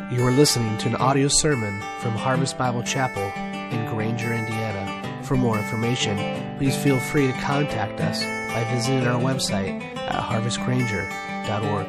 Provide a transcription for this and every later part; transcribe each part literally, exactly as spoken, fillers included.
You are listening to an audio sermon from Harvest Bible Chapel in Granger, Indiana. For more information, please feel free to contact us by visiting our website at harvest granger dot org.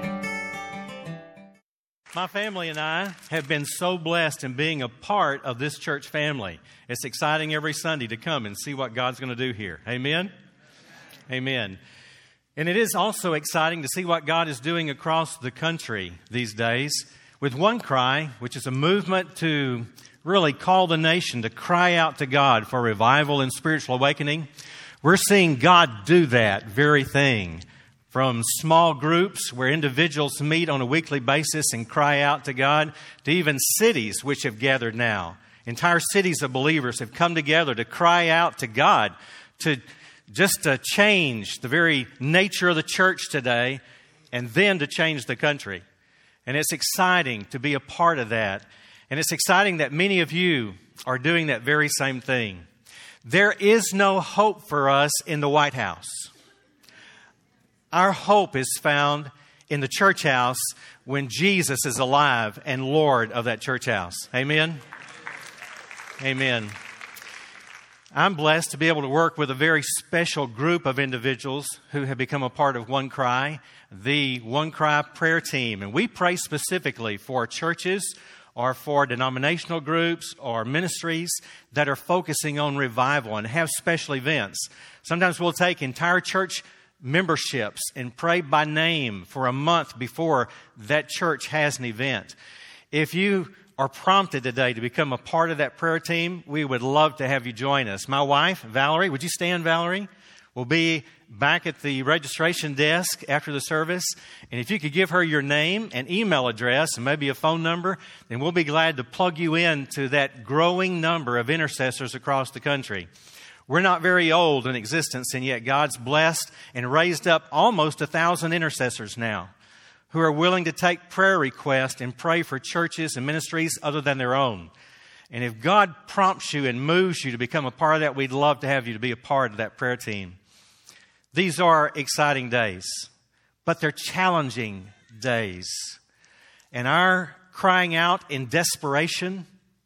My family and I have been so blessed in being a part of this church family. It's exciting every Sunday to come and see what God's going to do here. Amen? Amen. And it is also exciting to see what God is doing across the country these days with One Cry, which is a movement to really call the nation to cry out to God for revival and spiritual awakening. We're seeing God do that very thing. From small groups where individuals meet on a weekly basis and cry out to God, to even cities which have gathered now. Entire cities of believers have come together to cry out to God, to just to change the very nature of the church today, and then to change the country. And it's exciting to be a part of that. And it's exciting that many of you are doing that very same thing. There is no hope for us in the White House. Our hope is found in the church house when Jesus is alive and Lord of that church house. Amen? Amen. I'm blessed to be able to work with a very special group of individuals who have become a part of One Cry, the One Cry prayer team. And we pray specifically for churches or for denominational groups or ministries that are focusing on revival and have special events. Sometimes we'll take entire church memberships and pray by name for a month before that church has an event. If you are prompted today to become a part of that prayer team, we would love to have you join us. My wife, Valerie, would you stand, Valerie? Will be back at the registration desk after the service. And if you could give her your name and email address and maybe a phone number, then we'll be glad to plug you into that growing number of intercessors across the country. We're not very old in existence, and yet God's blessed and raised up almost a thousand intercessors now who are willing to take prayer requests and pray for churches and ministries other than their own. And if God prompts you and moves you to become a part of that, we'd love to have you to be a part of that prayer team. These are exciting days, but they're challenging days. And our crying out in desperation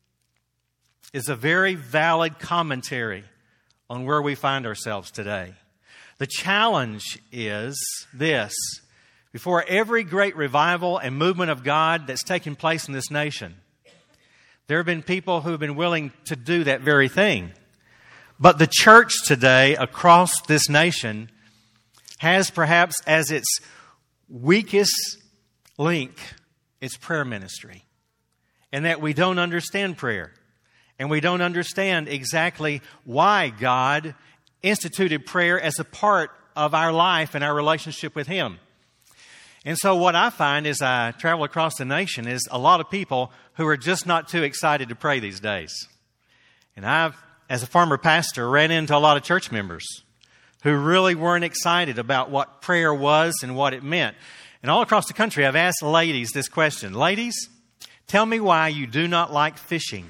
is a very valid commentary on where we find ourselves today. The challenge is this: before every great revival and movement of God that's taken place in this nation, there have been people who have been willing to do that very thing. But the church today across this nation has perhaps as its weakest link its prayer ministry. And that we don't understand prayer. And we don't understand exactly why God instituted prayer as a part of our life and our relationship with Him. And so what I find as I travel across the nation is a lot of people who are just not too excited to pray these days. And I've, as a former pastor, ran into a lot of church members who really weren't excited about what prayer was and what it meant. And all across the country, I've asked ladies this question. Ladies, tell me why you do not like fishing.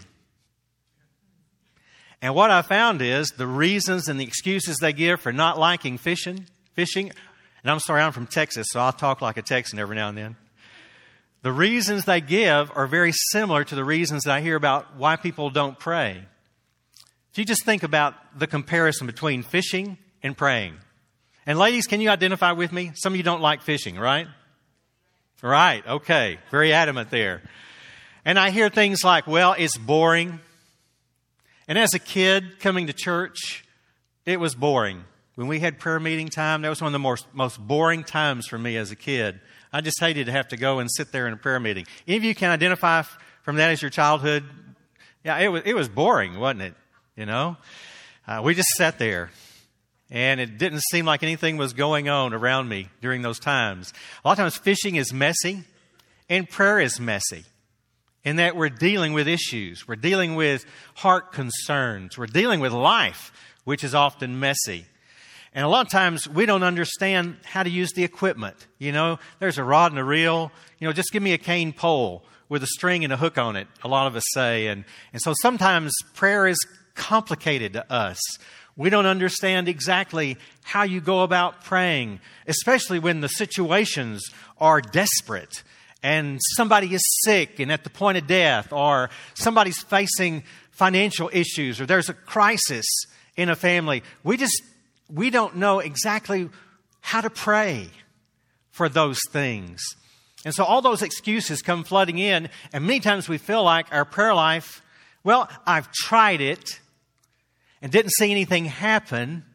And what I found is the reasons and the excuses they give for not liking fishing, fishing, and I'm sorry, I'm from Texas, so I'll talk like a Texan every now and then. The reasons they give are very similar to the reasons that I hear about why people don't pray. If you just think about the comparison between fishing and praying. And ladies, can you identify with me? Some of you don't like fishing, right? Right, okay. Very adamant there. And I hear things like, well, it's boring. And as a kid coming to church, it was boring. When we had prayer meeting time, that was one of the most, most boring times for me as a kid. I just hated to have to go and sit there in a prayer meeting. Any of you can identify from that as your childhood? Yeah, it was, it was boring, wasn't it? You know, uh, we just sat there. And it didn't seem like anything was going on around me during those times. A lot of times fishing is messy and prayer is messy. In that we're dealing with issues. We're dealing with heart concerns. We're dealing with life, which is often messy. And a lot of times we don't understand how to use the equipment. You know, there's a rod and a reel. You know, just give me a cane pole with a string and a hook on it, a lot of us say. And, and so sometimes prayer is complicated to us. We don't understand exactly how you go about praying, especially when the situations are desperate and somebody is sick and at the point of death, or somebody's facing financial issues, or there's a crisis in a family, we just, we don't know exactly how to pray for those things. And so all those excuses come flooding in, and many times we feel like our prayer life, well, I've tried it and didn't see anything happen,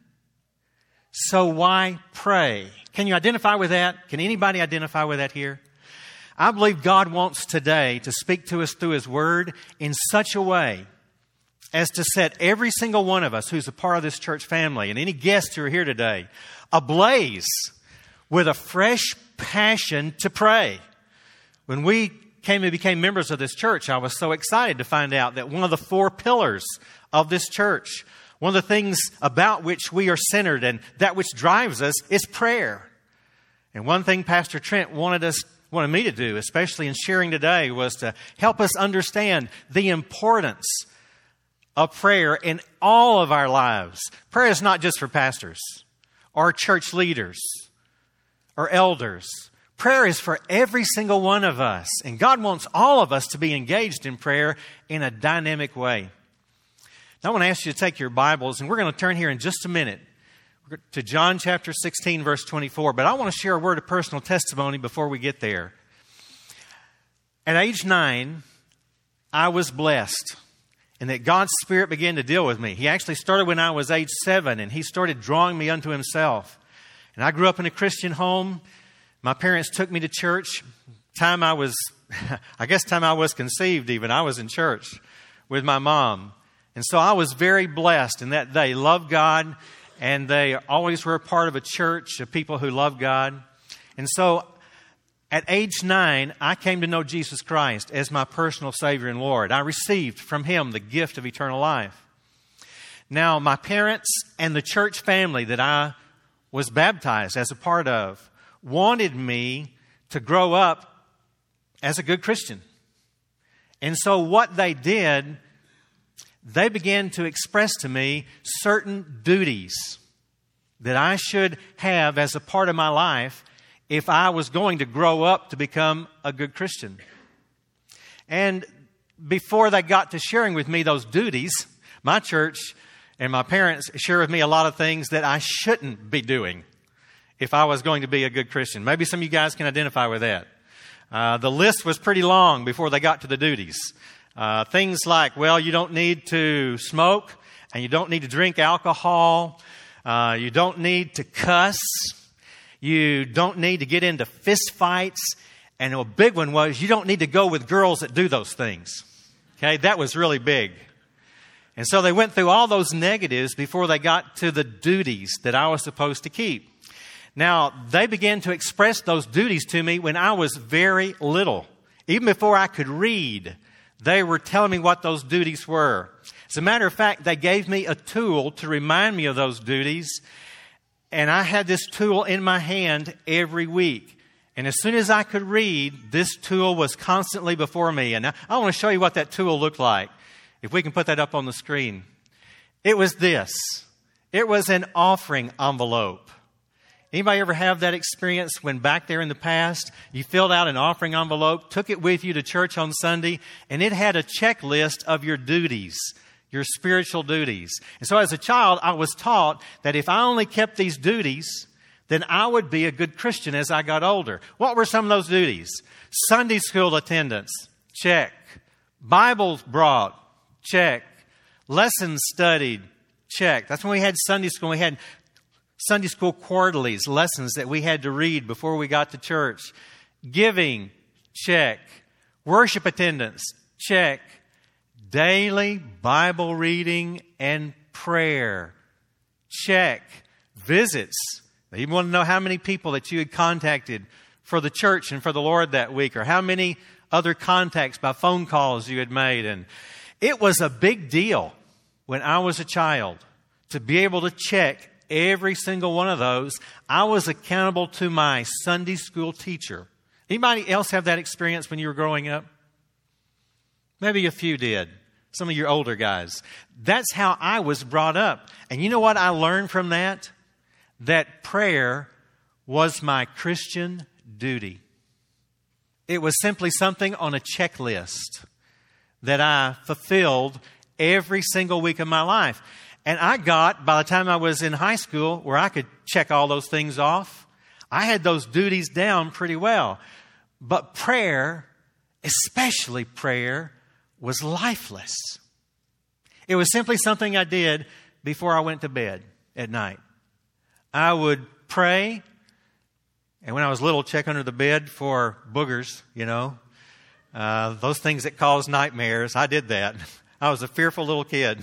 so why pray? Can you identify with that? Can anybody identify with that here? I believe God wants today to speak to us through His Word in such a way as to set every single one of us who's a part of this church family and any guests who are here today ablaze with a fresh passion to pray. When we came and became members of this church, I was so excited to find out that one of the four pillars of this church, one of the things about which we are centered and that which drives us, is prayer. And one thing Pastor Trent wanted us, wanted me to do, especially in sharing today, was to help us understand the importance of prayer in all of our lives. Prayer is not just for pastors or church leaders or elders. Prayer is for every single one of us. And God wants all of us to be engaged in prayer in a dynamic way. Now I want to ask you to take your Bibles, and we're going to turn here in just a minute to John chapter sixteen, verse twenty-four. But I want to share a word of personal testimony before we get there. At age nine, I was blessed, and that God's Spirit began to deal with me. He actually started when I was age seven, and He started drawing me unto Himself. And I grew up in a Christian home. My parents took me to church. Time I was, I guess time I was conceived even, I was in church with my mom. And so I was very blessed in that they loved God, and they always were a part of a church of people who love God. And so at age nine, I came to know Jesus Christ as my personal Savior and Lord. I received from Him the gift of eternal life. Now, my parents and the church family that I was baptized as a part of wanted me to grow up as a good Christian. And so what they did, they began to express to me certain duties that I should have as a part of my life if I was going to grow up to become a good Christian. And before they got to sharing with me those duties, my church and my parents shared with me a lot of things that I shouldn't be doing if I was going to be a good Christian. Maybe some of you guys can identify with that. Uh, the list was pretty long before they got to the duties. Uh, things like, well, you don't need to smoke, and you don't need to drink alcohol. Uh, you don't need to cuss. You don't need to get into fist fights. And a big one was, you don't need to go with girls that do those things. Okay, that was really big. And so they went through all those negatives before they got to the duties that I was supposed to keep. Now, they began to express those duties to me when I was very little. Even before I could read, they were telling me what those duties were. As a matter of fact, they gave me a tool to remind me of those duties. And I had this tool in my hand every week. And as soon as I could read, this tool was constantly before me. And I, I want to show you what that tool looked like. If we can put that up on the screen. It was this. It was an offering envelope. Anybody ever have that experience when back there in the past, you filled out an offering envelope, took it with you to church on Sunday, and it had a checklist of your duties, your spiritual duties. And so as a child, I was taught that if I only kept these duties, then I would be a good Christian as I got older. What were some of those duties? Sunday school attendance, check. Bibles brought, check. Lessons studied, check. That's when we had Sunday school. We had Sunday school quarterlies, lessons that we had to read before we got to church. Giving, check. Worship attendance, check. Daily Bible reading and prayer, check. Visits. They even want to know how many people that you had contacted for the church and for the Lord that week, or how many other contacts by phone calls you had made. And it was a big deal when I was a child to be able to check every single one of those. I was accountable to my Sunday school teacher. Anybody else have that experience when you were growing up? Maybe a few did. Some of your older guys. That's how I was brought up. And you know what I learned from that? That prayer was my Christian duty. It was simply something on a checklist that I fulfilled every single week of my life. And I got, by the time I was in high school, where I could check all those things off. I had those duties down pretty well. But prayer, especially prayer, was lifeless. It was simply something I did before I went to bed at night. I would pray, and when I was little, check under the bed for boogers, you know. Uh, those things that cause nightmares. I did that. I was a fearful little kid.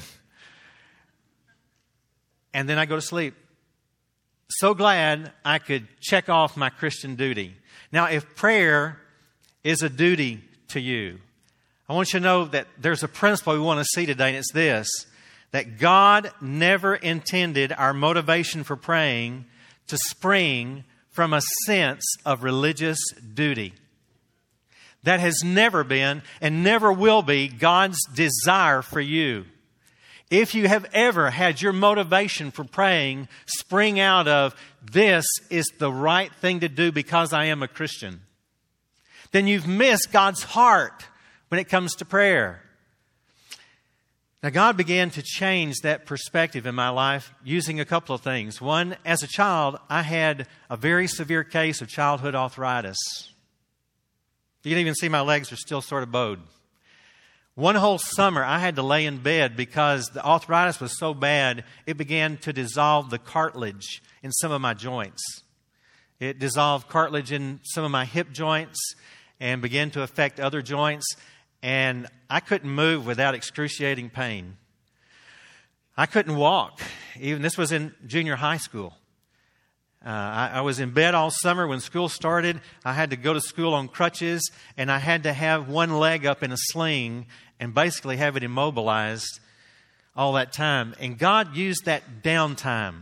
And then I go to sleep. So glad I could check off my Christian duty. Now, if prayer is a duty to you, I want you to know that there's a principle we want to see today, and it's this, that God never intended our motivation for praying to spring from a sense of religious duty. That has never been and never will be God's desire for you. If you have ever had your motivation for praying spring out of, this is the right thing to do because I am a Christian, then you've missed God's heart when it comes to prayer. Now, God began to change that perspective in my life using a couple of things. One, as a child, I had a very severe case of childhood arthritis. You can even see my legs are still sort of bowed. One whole summer, I had to lay in bed because the arthritis was so bad, it began to dissolve the cartilage in some of my joints. It dissolved cartilage in some of my hip joints and began to affect other joints. And I couldn't move without excruciating pain. I couldn't walk. Even this was in junior high school. Uh, I, I was in bed all summer. When school started, I had to go to school on crutches, and I had to have one leg up in a sling and basically have it immobilized all that time. And God used that downtime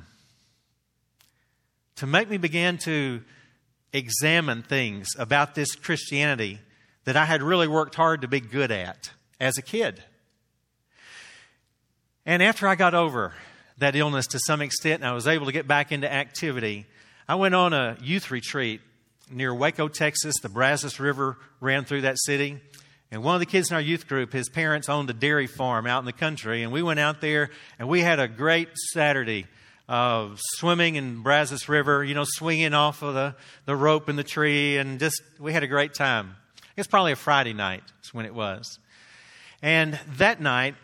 to make me begin to examine things about this Christianity that I had really worked hard to be good at as a kid. And after I got over that illness to some extent and I was able to get back into activity, I went on a youth retreat near Waco, Texas. The Brazos River ran through that city. And one of the kids in our youth group, his parents owned a dairy farm out in the country. And we went out there and we had a great Saturday of swimming in Brazos River, you know, swinging off of the, the rope in the tree. And just, we had a great time. It's probably a Friday night is when it was. And that night,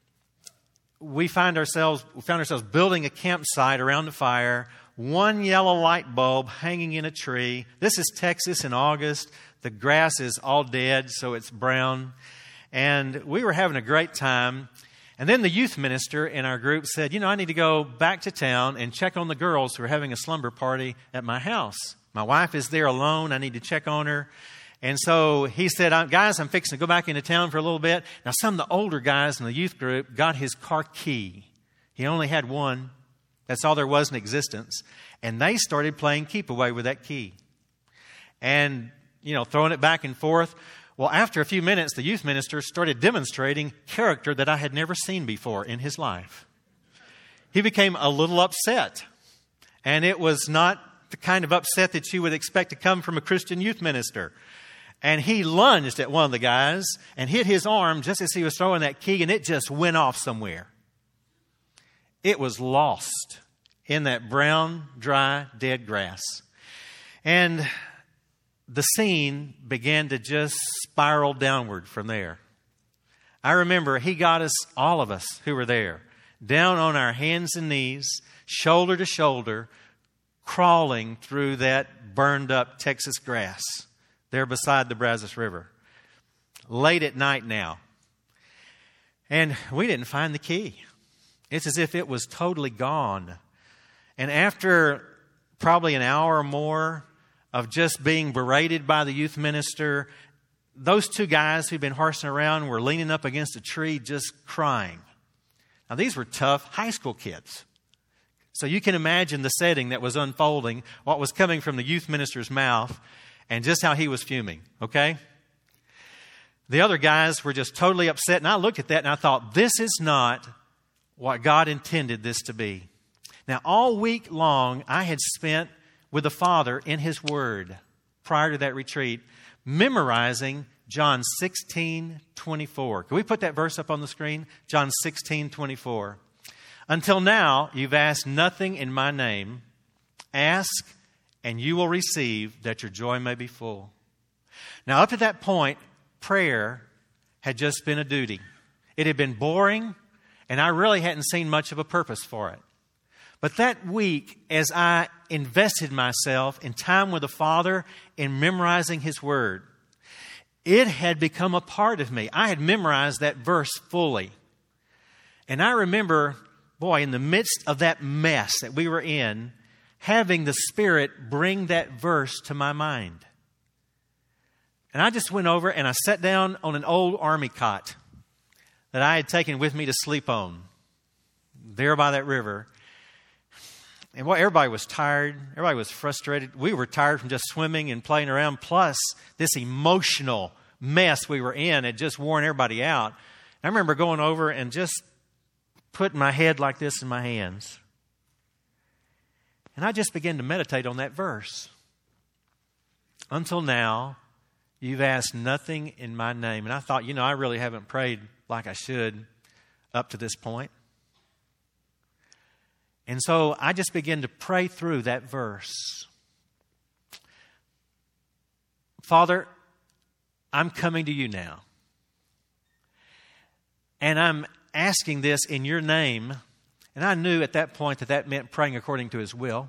we find ourselves, we found ourselves building a campsite around the fire, one yellow light bulb hanging in a tree. This is Texas in August. The grass is all dead, so it's brown. And we were having a great time. And then the youth minister in our group said, you know, I need to go back to town and check on the girls who are having a slumber party at my house. My wife is there alone. I need to check on her. And so he said, guys, I'm fixing to go back into town for a little bit. Now, some of the older guys in the youth group got his car key. He only had one. That's all there was in existence. And they started playing keep away with that key. And, you know, throwing it back and forth. Well, after a few minutes, the youth minister started demonstrating character that I had never seen before in his life. He became a little upset. And it was not the kind of upset that you would expect to come from a Christian youth minister. And he lunged at one of the guys and hit his arm just as he was throwing that key, and it just went off somewhere. It was lost in that brown, dry, dead grass. And the scene began to just spiral downward from there. I remember he got us, all of us who were there, down on our hands and knees, shoulder to shoulder, crawling through that burned up Texas grass there beside the Brazos River. Late at night now. And we didn't find the key. It's as if it was totally gone. And after probably an hour or more of just being berated by the youth minister, those two guys who'd been horsing around were leaning up against a tree just crying. Now, these were tough high school kids. So you can imagine the setting that was unfolding, what was coming from the youth minister's mouth, and just how he was fuming, okay? The other guys were just totally upset, and I looked at that and I thought, this is not what God intended this to be. Now, all week long, I had spent with the Father in His Word prior to that retreat, memorizing John sixteen twenty-four. Can we put that verse up on the screen? John sixteen twenty-four. Until now, you've asked nothing in my name. Ask, and you will receive, that your joy may be full. Now, up to that point, prayer had just been a duty. It had been boring, and I really hadn't seen much of a purpose for it. But that week, as I invested myself in time with the Father in memorizing His Word, it had become a part of me. I had memorized that verse fully. And I remember, boy, in the midst of that mess that we were in, having the Spirit bring that verse to my mind. And I just went over and I sat down on an old army cot that I had taken with me to sleep on, there by that river. And boy, everybody was tired. Everybody was frustrated. We were tired from just swimming and playing around. Plus, this emotional mess we were in had just worn everybody out. I remember going over and just putting my head like this in my hands. And I just began to meditate on that verse. Until now, you've asked nothing in my name. And I thought, you know, I really haven't prayed like I should up to this point. And so I just began to pray through that verse. Father, I'm coming to you now. And I'm asking this in your name. And I knew at that point that that meant praying according to His will.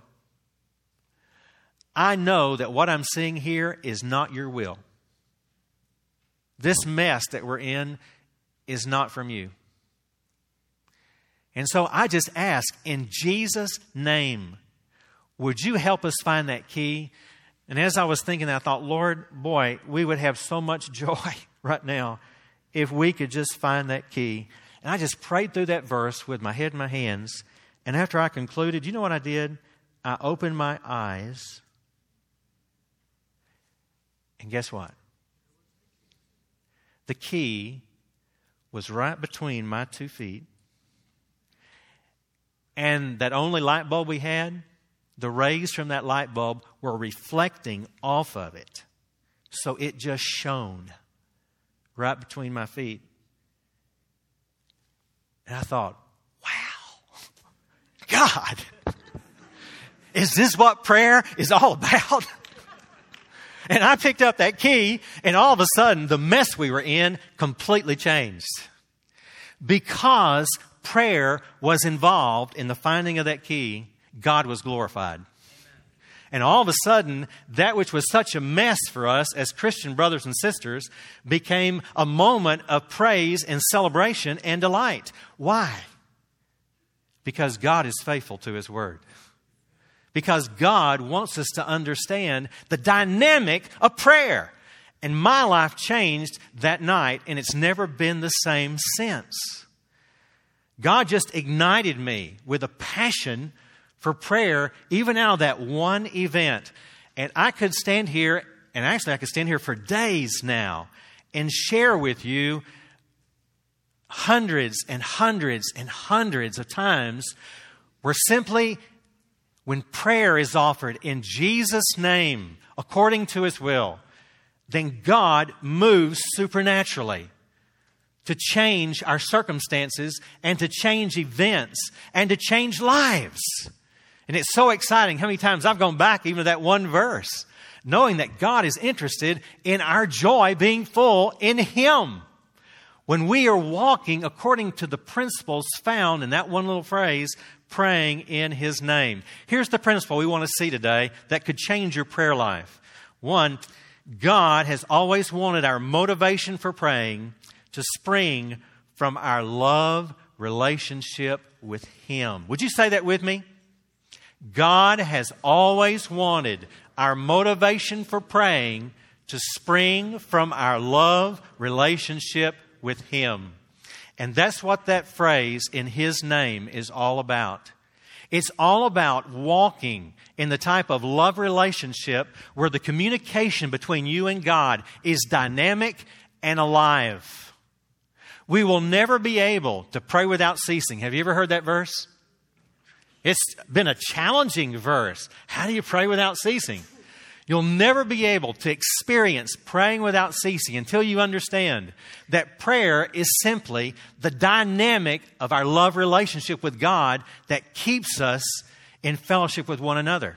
I know that what I'm seeing here is not your will. This mess that we're in is not from you. And so I just ask, in Jesus' name, would you help us find that key? And as I was thinking, I thought, Lord, boy, we would have so much joy right now if we could just find that key. And I just prayed through that verse with my head in my hands. And after I concluded, you know what I did? I opened my eyes. And guess what? The key was right between my two feet. And that only light bulb we had, the rays from that light bulb were reflecting off of it. So it just shone right between my feet. And I thought, wow, God, is this what prayer is all about? And I picked up that key, and all of a sudden, the mess we were in completely changed. Because prayer was involved in the finding of that key, God was glorified. And all of a sudden, that which was such a mess for us as Christian brothers and sisters became a moment of praise and celebration and delight. Why? Because God is faithful to His Word. Because God wants us to understand the dynamic of prayer. And my life changed that night, and it's never been the same since. God just ignited me with a passion for prayer, even out of that one event. And I could stand here, and actually I could stand here for days now and share with you hundreds and hundreds and hundreds of times where simply when prayer is offered in Jesus' name, according to His will, then God moves supernaturally to change our circumstances and to change events and to change lives. And it's so exciting how many times I've gone back even to that one verse, knowing that God is interested in our joy being full in Him. When we are walking according to the principles found in that one little phrase, praying in His name. Here's the principle we want to see today that could change your prayer life. One, God has always wanted our motivation for praying to spring from our love relationship with Him. Would you say that with me? God has always wanted our motivation for praying to spring from our love relationship with Him. And that's what that phrase, in His name, is all about. It's all about walking in the type of love relationship where the communication between you and God is dynamic and alive. We will never be able to pray without ceasing. Have you ever heard that verse? It's been a challenging verse. How do you pray without ceasing? You'll never be able to experience praying without ceasing until you understand that prayer is simply the dynamic of our love relationship with God that keeps us in fellowship with one another.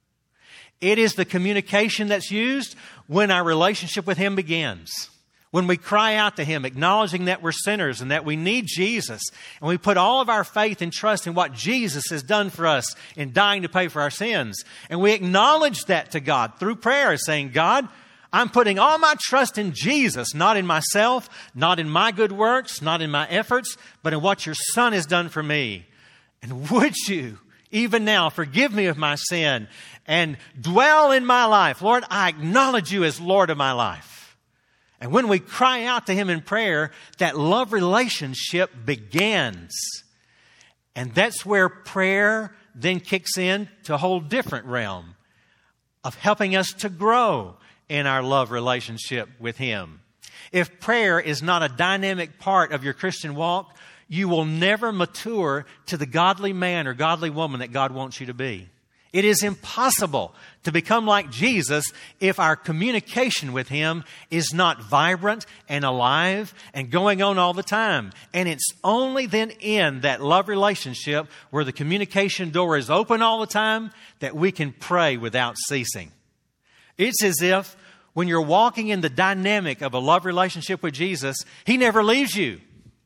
It is the communication that's used when our relationship with Him begins. When we cry out to Him, acknowledging that we're sinners and that we need Jesus, and we put all of our faith and trust in what Jesus has done for us in dying to pay for our sins, and we acknowledge that to God through prayer, saying, God, I'm putting all my trust in Jesus, not in myself, not in my good works, not in my efforts, but in what your Son has done for me. And would you, even now, forgive me of my sin and dwell in my life. Lord, I acknowledge you as Lord of my life. And when we cry out to Him in prayer, that love relationship begins. And that's where prayer then kicks in to a whole different realm of helping us to grow in our love relationship with Him. If prayer is not a dynamic part of your Christian walk, you will never mature to the godly man or godly woman that God wants you to be. It is impossible to become like Jesus if our communication with Him is not vibrant and alive and going on all the time. And it's only then in that love relationship where the communication door is open all the time that we can pray without ceasing. It's as if when you're walking in the dynamic of a love relationship with Jesus, He never leaves you.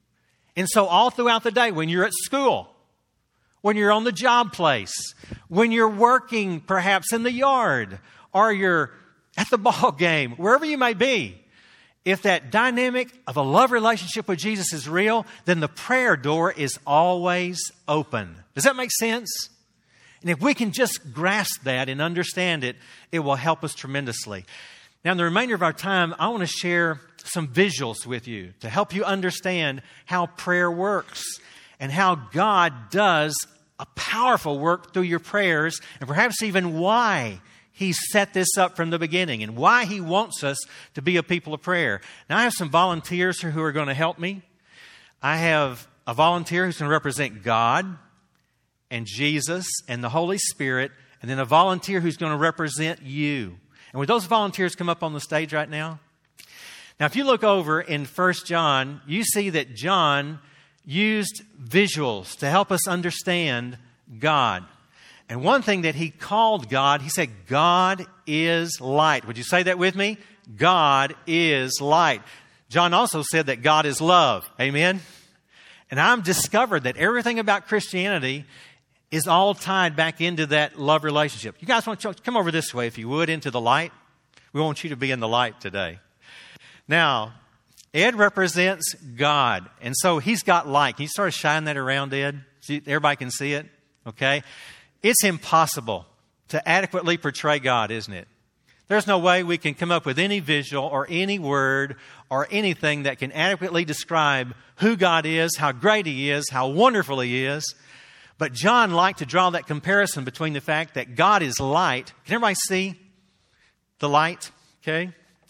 And so all throughout the day, when you're at school, when you're on the job place, when you're working perhaps in the yard, or you're at the ball game, wherever you may be, if that dynamic of a love relationship with Jesus is real, then the prayer door is always open. Does that make sense? And if we can just grasp that and understand it, it will help us tremendously. Now, in the remainder of our time, I want to share some visuals with you to help you understand how prayer works and how God does a powerful work through your prayers, and perhaps even why He set this up from the beginning and why He wants us to be a people of prayer. Now, I have some volunteers who are going to help me. I have a volunteer who's going to represent God and Jesus and the Holy Spirit, and then a volunteer who's going to represent you. And would those volunteers come up on the stage right now? Now, if you look over in First John, you see that John used visuals to help us understand God. And one thing that he called God, he said, God is light. Would you say that with me? God is light. John also said that God is love. Amen? And I've discovered that everything about Christianity is all tied back into that love relationship. You guys want to come over this way, if you would, into the light? We want you to be in the light today. Now, Ed represents God, and so he's got light. Can you sort of shine that around, Ed? So everybody can see it, okay? It's impossible to adequately portray God, isn't it? There's no way we can come up with any visual or any word or anything that can adequately describe who God is, how great He is, how wonderful He is. But John liked to draw that comparison between the fact that God is light. Can everybody see the light? Okay.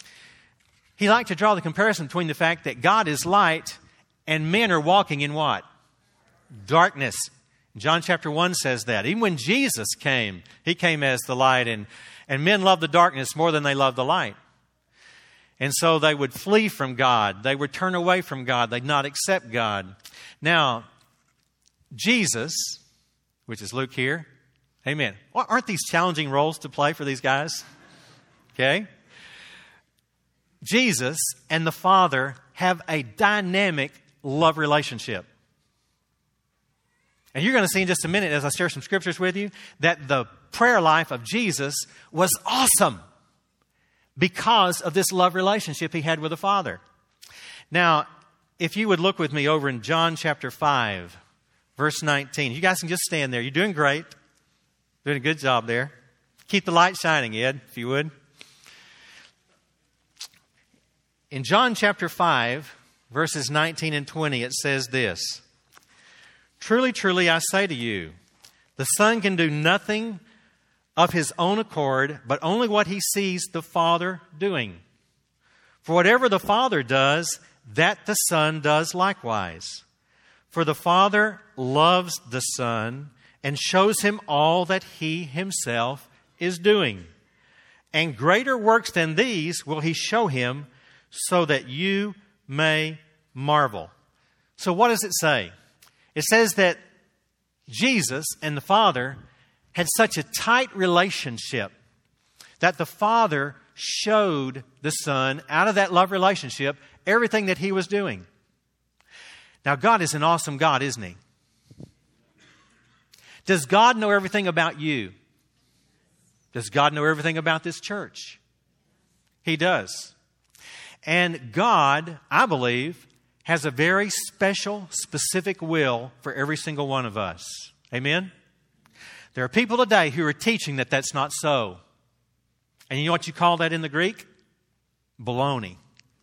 He liked to draw the comparison between the fact that God is light and men are walking in what? Darkness. John chapter one says that. Even when Jesus came, He came as the light, and, and men loved the darkness more than they loved the light. And so they would flee from God. They would turn away from God. They'd not accept God. Now, Jesus, which is Luke here, amen. Well, aren't these challenging roles to play for these guys? Okay. Jesus and the Father have a dynamic love relationship. And you're going to see in just a minute, as I share some scriptures with you, that the prayer life of Jesus was awesome because of this love relationship He had with the Father. Now, if you would look with me over in John chapter five, verse nineteen. You guys can just stand there. You're doing great. Doing a good job there. Keep the light shining, Ed, if you would. In John chapter five, verses nineteen and twenty, it says this. Truly, truly, I say to you, the Son can do nothing of His own accord, but only what He sees the Father doing. For whatever the Father does, that the Son does likewise. For the Father loves the Son and shows Him all that He Himself is doing. And greater works than these will he show him, so that you may marvel. So what does it say? It says that Jesus and the Father had such a tight relationship that the Father showed the Son, out of that love relationship, everything that he was doing. Now, God is an awesome God, isn't he? Does God know everything about you? Does God know everything about this church? He does. And God, I believe, has a very special, specific will for every single one of us. Amen? There are people today who are teaching that that's not so. And you know what you call that in the Greek? Baloney.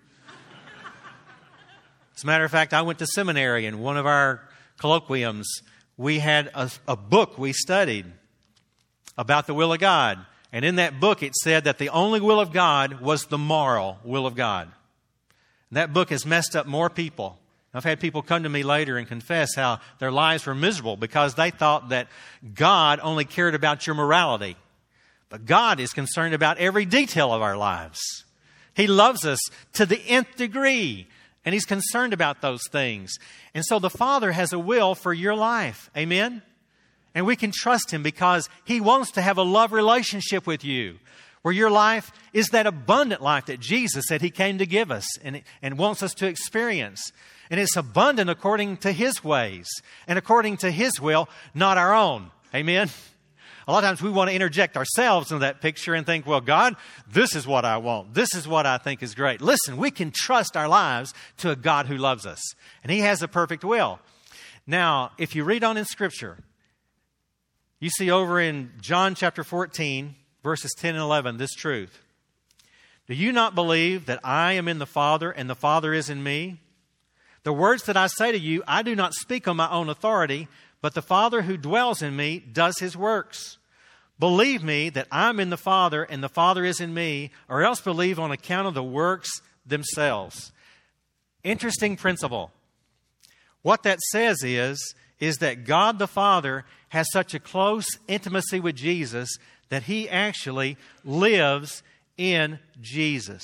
As a matter of fact, I went to seminary, and one of our colloquiums, we had a, a book we studied about the will of God. And in that book, it said that the only will of God was the moral will of God. And that book has messed up more people. I've had people come to me later and confess how their lives were miserable because they thought that God only cared about your morality. But God is concerned about every detail of our lives. He loves us to the nth degree, and He's concerned about those things. And so the Father has a will for your life. Amen? And we can trust Him because He wants to have a love relationship with you, where your life is that abundant life that Jesus said He came to give us and, and wants us to experience. And it's abundant according to His ways and according to His will, not our own. Amen? A lot of times we want to interject ourselves into that picture and think, well, God, this is what I want. This is what I think is great. Listen, we can trust our lives to a God who loves us. And He has a perfect will. Now, if you read on in Scripture, you see over in John chapter fourteen, verses ten and eleven, this truth. Do you not believe that I am in the Father and the Father is in me? The words that I say to you, I do not speak on my own authority, but the Father who dwells in me does His works. Believe me that I'm in the Father and the Father is in me, or else believe on account of the works themselves. Interesting principle. What that says is, is that God the Father has such a close intimacy with Jesus that He actually lives in Jesus.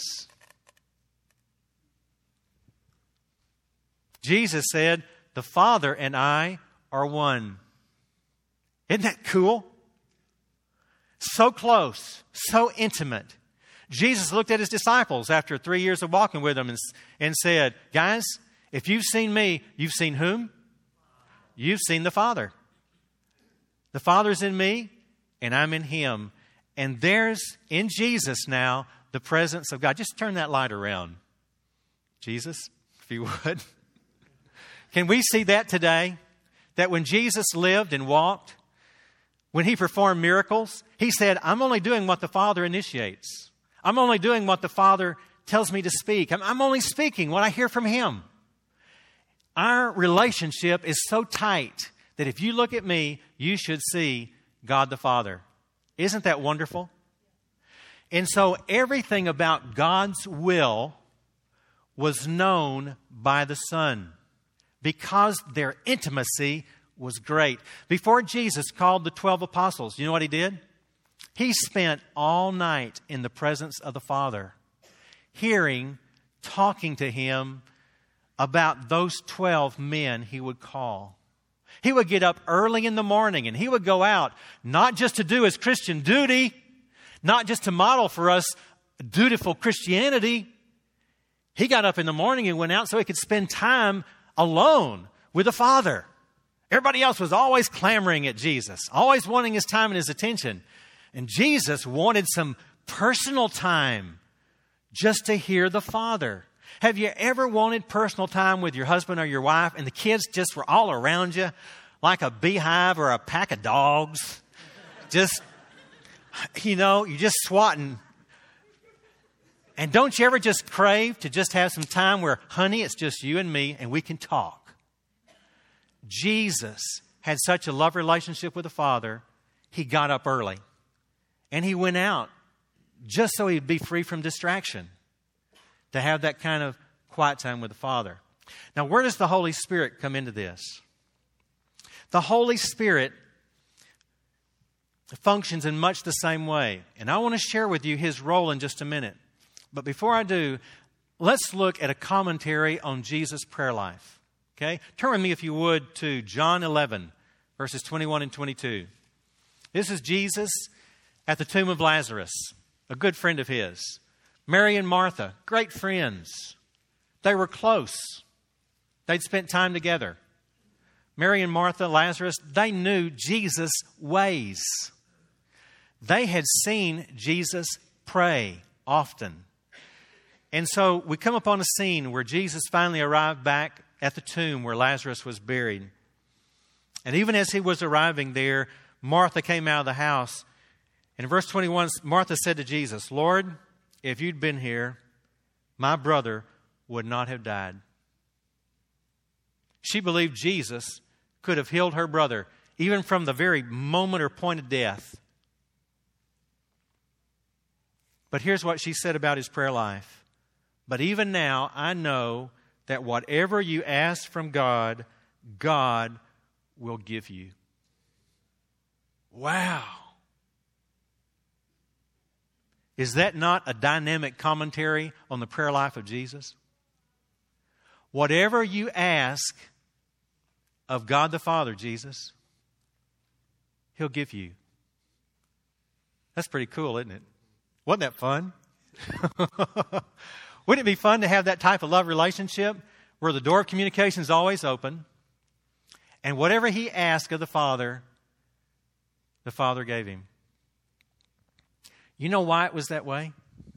Jesus said, the Father and I are one. Isn't that cool? So close, so intimate. Jesus looked at His disciples after three years of walking with them and, and said, guys, if you've seen me, you've seen whom? You've seen the Father. The Father's in me and I'm in Him. And there's in Jesus now the presence of God. Just turn that light around. Jesus, if you would. Can we see that today? That when Jesus lived and walked, when He performed miracles, He said, I'm only doing what the Father initiates. I'm only doing what the Father tells me to speak. I'm, I'm only speaking what I hear from Him. Our relationship is so tight that if you look at me, you should see God the Father. Isn't that wonderful? And so everything about God's will was known by the Son, because their intimacy was great. Before Jesus called the twelve apostles, you know what He did? He spent all night in the presence of the Father, hearing, talking to Him about those twelve men He would call. He would get up early in the morning and He would go out, not just to do His Christian duty, not just to model for us dutiful Christianity. He got up in the morning and went out so He could spend time alone with the Father. Everybody else was always clamoring at Jesus, always wanting His time and His attention. And Jesus wanted some personal time just to hear the Father. Have you ever wanted personal time with your husband or your wife and the kids just were all around you like a beehive or a pack of dogs? Just, you know, you're just swatting. And don't you ever just crave to just have some time where, honey, it's just you and me and we can talk? Jesus had such a love relationship with the Father, He got up early. And He went out just so He'd be free from distraction, to have that kind of quiet time with the Father. Now, where does the Holy Spirit come into this? The Holy Spirit functions in much the same way. And I want to share with you his role in just a minute. But before I do, let's look at a commentary on Jesus' prayer life. Okay? Turn with me, if you would, to John eleven, verses twenty-one and twenty-two. This is Jesus at the tomb of Lazarus, a good friend of his. Mary and Martha, great friends. They were close. They'd spent time together. Mary and Martha, Lazarus, they knew Jesus' ways. They had seen Jesus pray often. And so we come upon a scene where Jesus finally arrived back at the tomb where Lazarus was buried. And even as he was arriving there, Martha came out of the house. And in verse twenty-one, Martha said to Jesus, "Lord, if you'd been here, my brother would not have died." She believed Jesus could have healed her brother, even from the very moment or point of death. But here's what she said about his prayer life. "But even now, I know that whatever you ask from God, God will give you." Wow. Is that not a dynamic commentary on the prayer life of Jesus? Whatever you ask of God the Father, Jesus, He'll give you. That's pretty cool, isn't it? Wasn't that fun? Wouldn't it be fun to have that type of love relationship where the door of communication is always open, and whatever he asked of the Father, the Father gave him? You know why it was that way?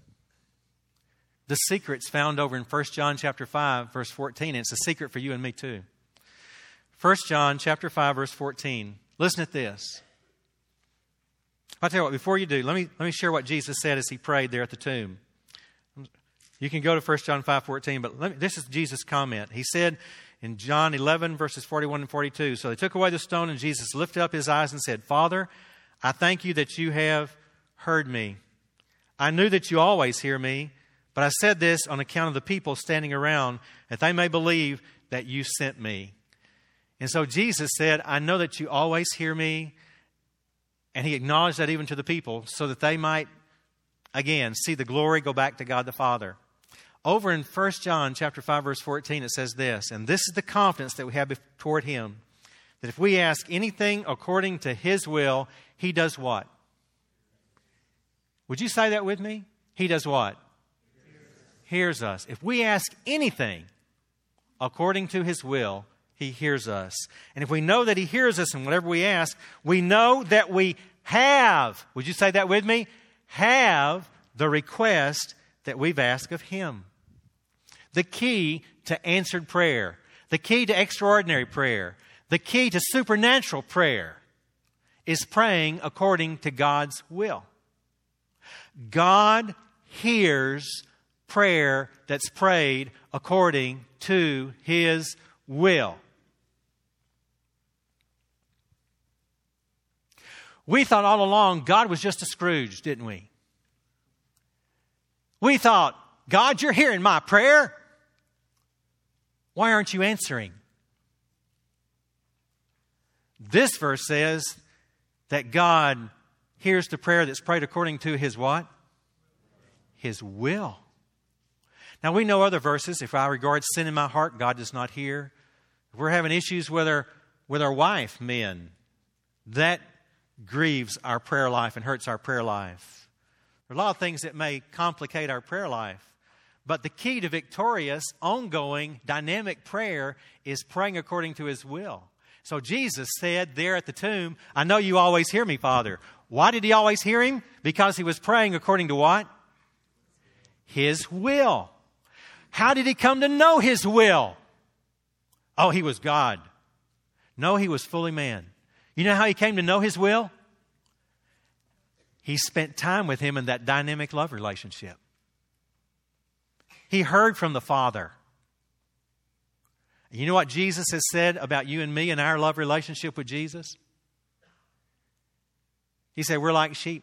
The secret's found over in First John chapter five, verse fourteen. And it's a secret for you and me too. First John chapter five, verse fourteen. Listen to this. I'll tell you what, before you do, let me, let me share what Jesus said as he prayed there at the tomb. You can go to First John five fourteen, but let me, this is Jesus' comment. He said in John eleven, verses forty-one and forty-two, "So they took away the stone, and Jesus lifted up his eyes and said, 'Father, I thank you that you have heard me. I knew that you always hear me, but I said this on account of the people standing around, that they may believe that you sent me.'" And so Jesus said, "I know that you always hear me." And he acknowledged that even to the people, so that they might, again, see the glory go back to God the Father. Over in First John chapter five, verse fourteen, it says this, "And this is the confidence that we have toward him, that if we ask anything according to his will, he does what?" Would you say that with me? He does what? Hears us. If we ask anything according to his will, he hears us. And if we know that he hears us in whatever we ask, we know that we have, would you say that with me? Have the request that we've asked of him. The key to answered prayer, the key to extraordinary prayer, the key to supernatural prayer is praying according to God's will. God hears prayer that's prayed according to his will. We thought all along God was just a Scrooge, didn't we? We thought, "God, you're hearing my prayer. Why aren't you answering?" This verse says that God here's the prayer that's prayed according to his what? His will. Now we know other verses. If I regard sin in my heart, God does not hear. If we're having issues with our, with our wife, men, that grieves our prayer life and hurts our prayer life. There are a lot of things that may complicate our prayer life. But the key to victorious, ongoing, dynamic prayer is praying according to his will. So Jesus said there at the tomb, "I know you always hear me, Father." Why did he always hear him? Because he was praying according to what? His will. How did he come to know his will? Oh, he was God. No, he was fully man. You know how he came to know his will? He spent time with him in that dynamic love relationship. He heard from the Father. You know what Jesus has said about you and me and our love relationship with Jesus? He said, we're like sheep.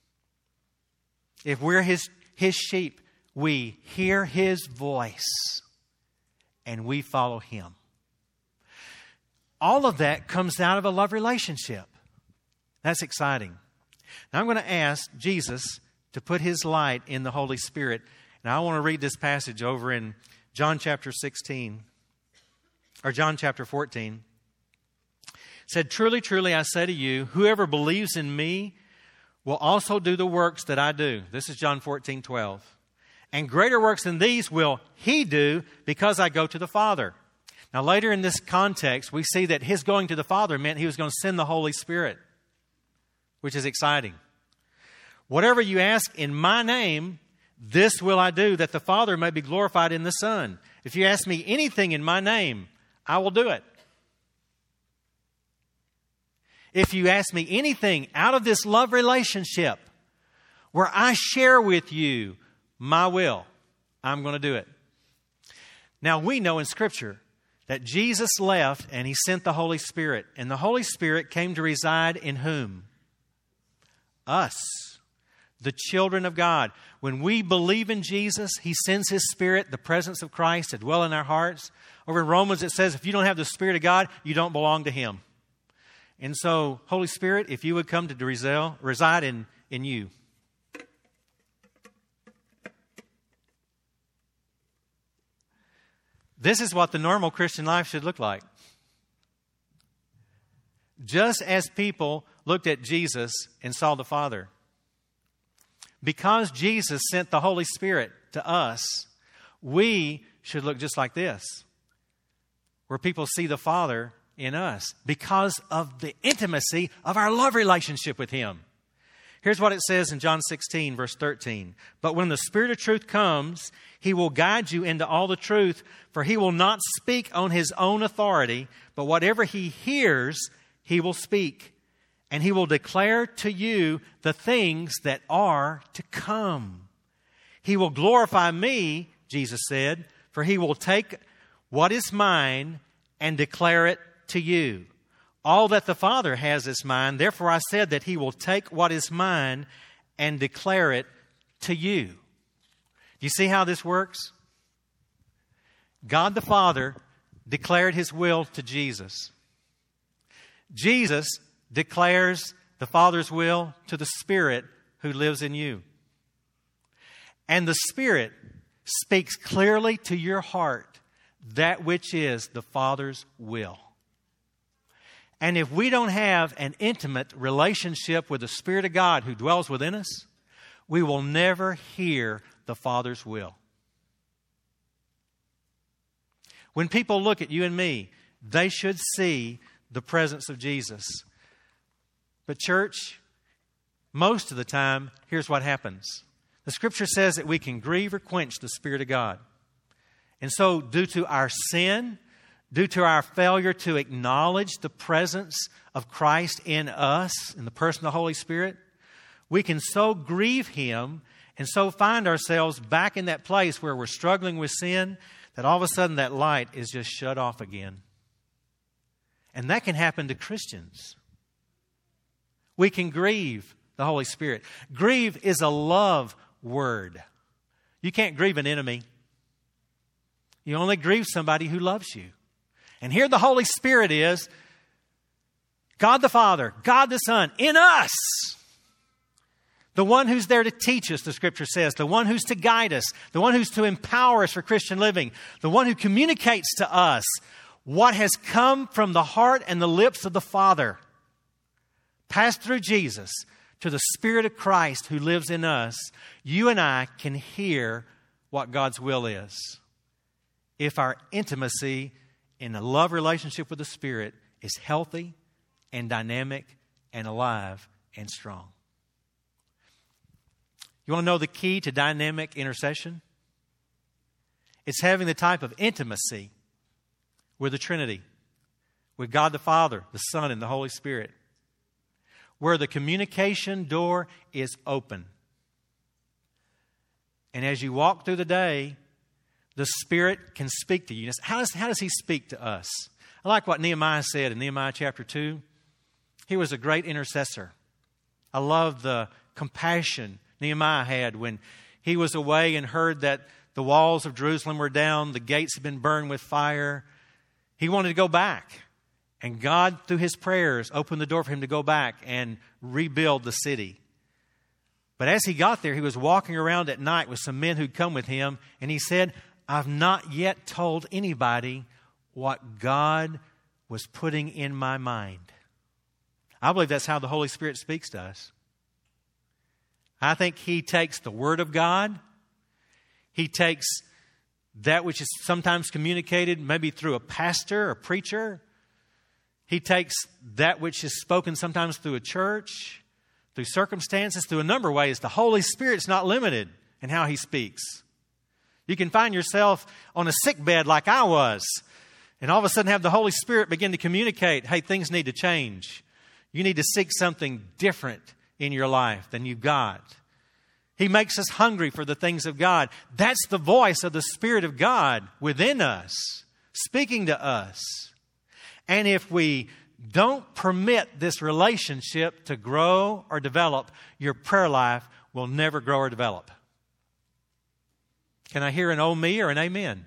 If we're his, his sheep, we hear his voice and we follow him. All of that comes out of a love relationship. That's exciting. Now I'm going to ask Jesus to put His light in the Holy Spirit. And I want to read this passage over in John chapter sixteen, or John chapter fourteen. It said, "Truly, truly, I say to you, whoever believes in me will also do the works that I do." This is John fourteen twelve. "And greater works than these will he do, because I go to the Father." Now later in this context, we see that His going to the Father meant He was going to send the Holy Spirit, which is exciting. "Whatever you ask in my name, this will I do, that the Father may be glorified in the Son. If you ask me anything in my name, I will do it." If you ask me anything out of this love relationship where I share with you my will, I'm going to do it. Now we know in Scripture that Jesus left and He sent the Holy Spirit. And the Holy Spirit came to reside in whom? Us, the children of God. When we believe in Jesus, He sends His Spirit, the presence of Christ, to dwell in our hearts. Over in Romans it says, if you don't have the Spirit of God, you don't belong to Him. And so, Holy Spirit, if you would come to reside in, in you. This is what the normal Christian life should look like. Just as people looked at Jesus and saw the Father. Because Jesus sent the Holy Spirit to us, we should look just like this. Where people see the Father in us because of the intimacy of our love relationship with Him. Here's what it says in John sixteen, verse thirteen. "But when the Spirit of truth comes, He will guide you into all the truth, for He will not speak on His own authority, but whatever He hears, He will speak. And He will declare to you the things that are to come. He will glorify me," Jesus said, "for He will take what is mine and declare it to you. All that the Father has is mine. Therefore I said that He will take what is mine and declare it to you." Do you see how this works? God the Father declared His will to Jesus. Jesus declares the Father's will to the Spirit who lives in you. And the Spirit speaks clearly to your heart that which is the Father's will. And if we don't have an intimate relationship with the Spirit of God who dwells within us, we will never hear the Father's will. When people look at you and me, they should see the presence of Jesus. But church, most of the time, here's what happens. The Scripture says that we can grieve or quench the Spirit of God. And so, due to our sin, due to our failure to acknowledge the presence of Christ in us, in the person of the Holy Spirit, we can so grieve Him and so find ourselves back in that place where we're struggling with sin that all of a sudden that light is just shut off again. And that can happen to Christians. We can grieve the Holy Spirit. Grieve is a love word. You can't grieve an enemy. You only grieve somebody who loves you. And here the Holy Spirit is, God the Father, God the Son, in us. The one who's there to teach us, the Scripture says. The one who's to guide us. The one who's to empower us for Christian living. The one who communicates to us what has come from the heart and the lips of the Father, passed through Jesus to the Spirit of Christ who lives in us. You and I can hear what God's will is if our intimacy in a love relationship with the Spirit is healthy and dynamic and alive and strong. You want to know the key to dynamic intercession? It's having the type of intimacy with the Trinity, with God the Father, the Son, and the Holy Spirit, where the communication door is open. And as you walk through the day, the Spirit can speak to you. How does, how does He speak to us? I like what Nehemiah said in Nehemiah chapter two. He was a great intercessor. I love the compassion Nehemiah had when he was away and heard that the walls of Jerusalem were down, the gates had been burned with fire. He wanted to go back. And God, through his prayers, opened the door for him to go back and rebuild the city. But as he got there, he was walking around at night with some men who'd come with him. And he said, I've not yet told anybody what God was putting in my mind. I believe that's how the Holy Spirit speaks to us. I think he takes the Word of God. He takes that which is sometimes communicated maybe through a pastor or preacher. He takes that which is spoken sometimes through a church, through circumstances, through a number of ways. The Holy Spirit's not limited in how he speaks. You can find yourself on a sick bed like I was, and all of a sudden have the Holy Spirit begin to communicate, hey, things need to change. You need to seek something different in your life than you've got. He makes us hungry for the things of God. That's the voice of the Spirit of God within us, speaking to us. And if we don't permit this relationship to grow or develop, your prayer life will never grow or develop. Can I hear an oh me or an amen? Amen.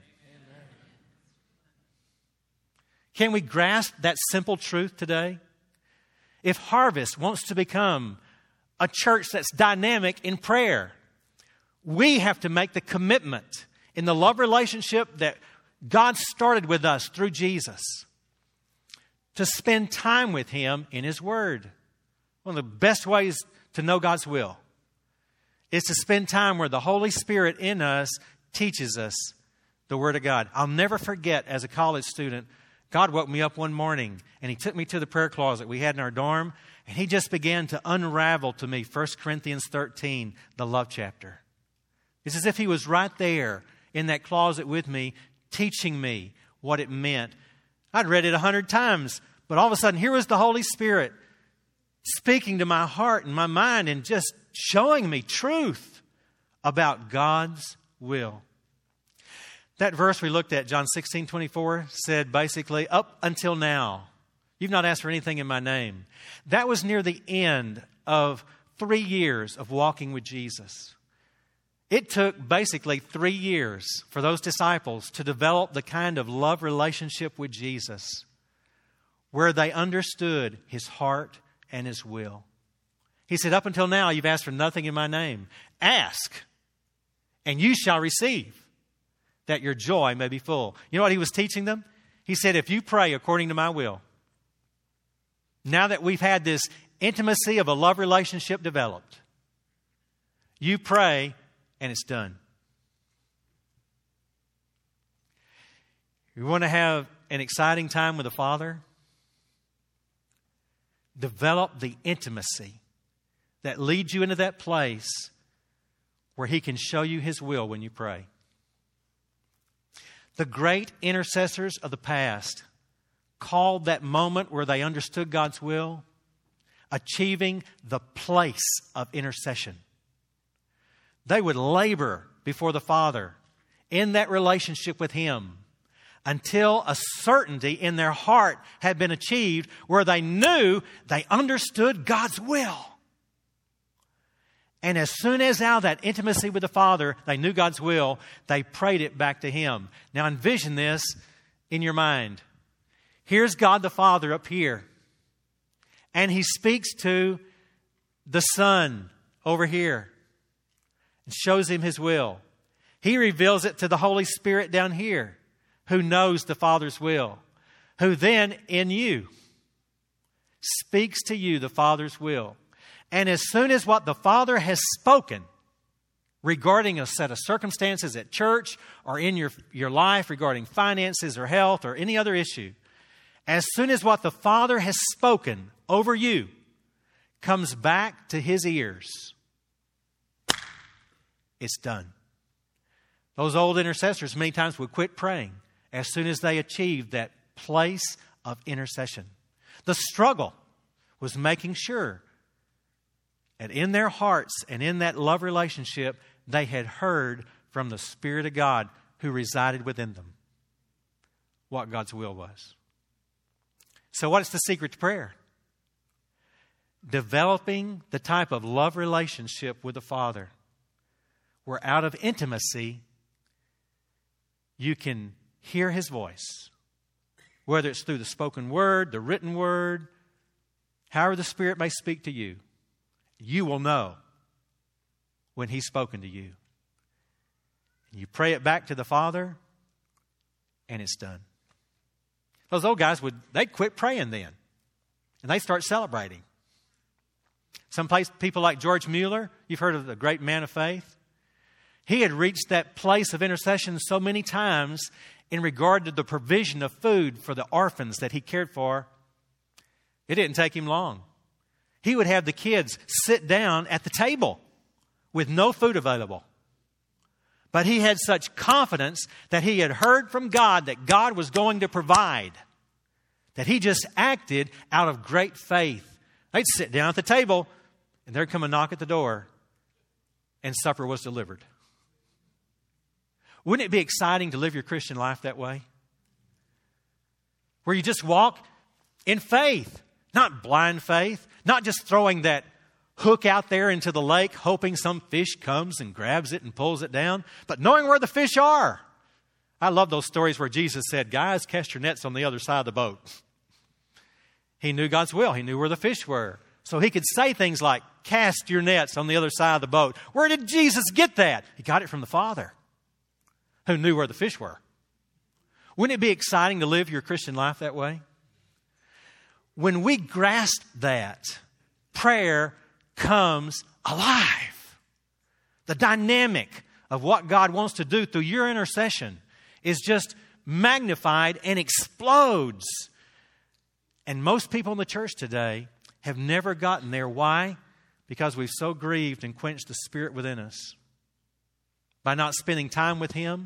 Can we grasp that simple truth today? If Harvest wants to become a church that's dynamic in prayer, we have to make the commitment in the love relationship that God started with us through Jesus to spend time with him in his Word. One of the best ways to know God's will is to spend time where the Holy Spirit in us teaches us the Word of God. I'll never forget, as a college student, God woke me up one morning and he took me to the prayer closet we had in our dorm, and he just began to unravel to me First Corinthians thirteen, the love chapter. It's as if he was right there in that closet with me, teaching me what it meant. I'd read it a hundred times, but all of a sudden here was the Holy Spirit speaking to my heart and my mind and just showing me truth about God's will. That verse we looked at, John sixteen twenty-four, said basically, up until now, you've not asked for anything in my name. That was near the end of three years of walking with Jesus. It took basically three years for those disciples to develop the kind of love relationship with Jesus where they understood his heart and his will. He said, up until now, you've asked for nothing in my name. Ask, and you shall receive, that your joy may be full. You know what he was teaching them? He said, if you pray according to my will, now that we've had this intimacy of a love relationship developed, you pray and it's done. You want to have an exciting time with the Father? Develop the intimacy that leads you into that place where he can show you his will when you pray. The great intercessors of the past called that moment where they understood God's will achieving the place of intercession. They would labor before the Father in that relationship with him until a certainty in their heart had been achieved where they knew they understood God's will. And as soon as out of that intimacy with the Father, they knew God's will, they prayed it back to him. Now envision this in your mind. Here's God the Father up here. And he speaks to the Son over here and shows him his will. He reveals it to the Holy Spirit down here, who knows the Father's will, who then in you speaks to you the Father's will. And as soon as what the Father has spoken regarding a set of circumstances at church or in your, your life regarding finances or health or any other issue, as soon as what the Father has spoken over you comes back to his ears, it's done. Those old intercessors many times would quit praying as soon as they achieved that place of intercession. The struggle was making sure that in their hearts and in that love relationship, they had heard from the Spirit of God who resided within them what God's will was. So what is the secret to prayer? Developing the type of love relationship with the Father where out of intimacy you can hear his voice whether it's through the spoken word, the written word, however the Spirit may speak to you, you will know when He's spoken to you. You pray it back to the Father, and it's done. Those old guys, would they'd quit praying then, and they start celebrating. Some place, people like George Mueller, you've heard of the great man of faith. He had reached that place of intercession so many times in regard to the provision of food for the orphans that he cared for. It didn't take him long. He would have the kids sit down at the table with no food available. But he had such confidence that he had heard from God that God was going to provide, that he just acted out of great faith. They'd sit down at the table, and there'd come a knock at the door, and supper was delivered. Wouldn't it be exciting to live your Christian life that way? Where you just walk in faith, not blind faith, not just throwing that hook out there into the lake, hoping some fish comes and grabs it and pulls it down, but knowing where the fish are. I love those stories where Jesus said, guys, cast your nets on the other side of the boat. He knew God's will. He knew where the fish were. So he could say things like, cast your nets on the other side of the boat. Where did Jesus get that? He got it from the Father, who knew where the fish were. Wouldn't it be exciting to live your Christian life that way? When we grasp that, prayer comes alive. The dynamic of what God wants to do through your intercession is just magnified and explodes. And most people in the church today have never gotten there. Why? Because we've so grieved and quenched the Spirit within us. By not spending time with Him,